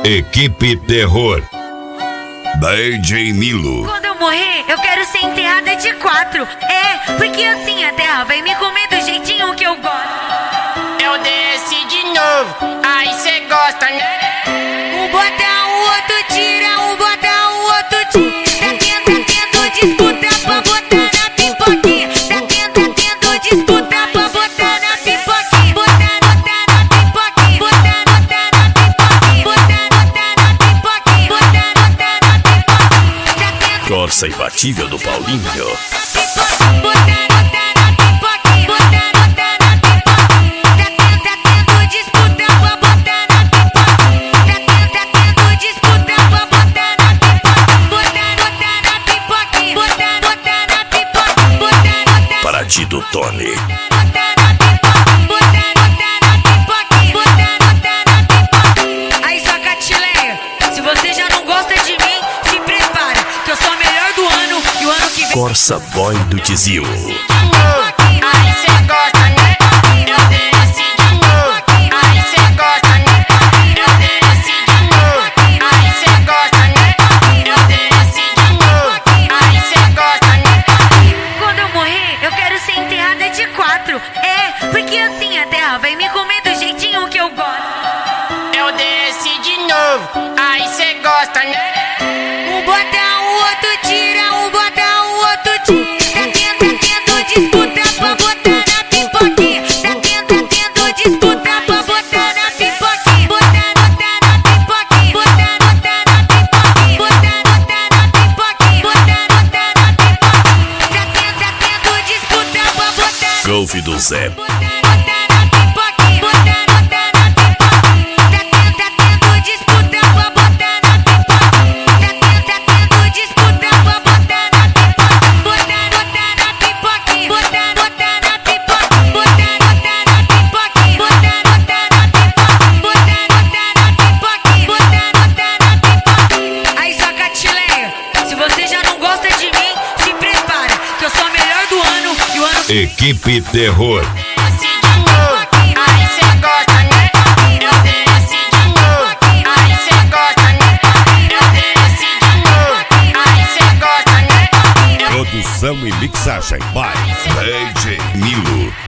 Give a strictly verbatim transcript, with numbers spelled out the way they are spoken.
Equipe Terror. D J Milo. Quando eu morrer, eu quero ser enterrada de quatro. É, porque assim a terra vai me comer do jeitinho que eu gosto. Eu desci de novo, aí cê gosta, né? Um bota, o outro tira, um bota, o outro tira. Tá tendo, tá tendo disputa pra botar na pipoquinha. Tá tendo, tá tendo disputa pra botar na pipoquinha. Botar, botar na pipoquinha. Botar, botar na pipoquinha. Botar, botar na pipoquinha. Botar, botar na pipoquinha. Tá tendo Corsa imbatível do Paulinho. Paradido Tony. Aí, Sacatileia, se você já não gosta de mim, se prepara, que eu sou a melhor do ano e o ano que vem. Corsa Boy do Tizil. Aí cê gosta, né? Eu desci de novo, aí cê gosta, né? Eu desci de novo, aí cê gosta, né? Eu desci de novo, aí cê gosta, né? Quando eu morrer, eu quero ser enterrada de quatro. É, porque assim a terra vai me comer do jeitinho que eu gosto. Eu desci de novo, aí cê gosta, né? Um bota, o outro tira, um bota, o outro tira. Tá tendo, tá tendo disputa pra botar na pipoquinha. Tá tendo, tá tendo disputa pra botar na pipoquinha. Botar, botar na pipoquinha. Botar, botar na pipoquinha. Botar, botar na pipoquinha. Botar, botar na pipoquinha. Tá tendo, tá tendo disputa pra botar na Golfe do Zé. botar, botar na pipoquinha. Botar, botar na pipoquinha. Tá tendo, tá tendo disputa pra botar na pipoquinha. Tá tendo, tá tendo disputa pra botar na pipoquinha. Botar, botar na pipoquinha. Botar, botar na pipoquinha. Botar, botar na pipoquinha. Botar, botar na pipoquinha. Botar, botar na pipoquinha. Botar, botar na pipoquinha. Aí, Sacatileia, se você já não gosta de mim, se prepara, que eu sou a melhor do ano e o ano que vem. Equipe Terror.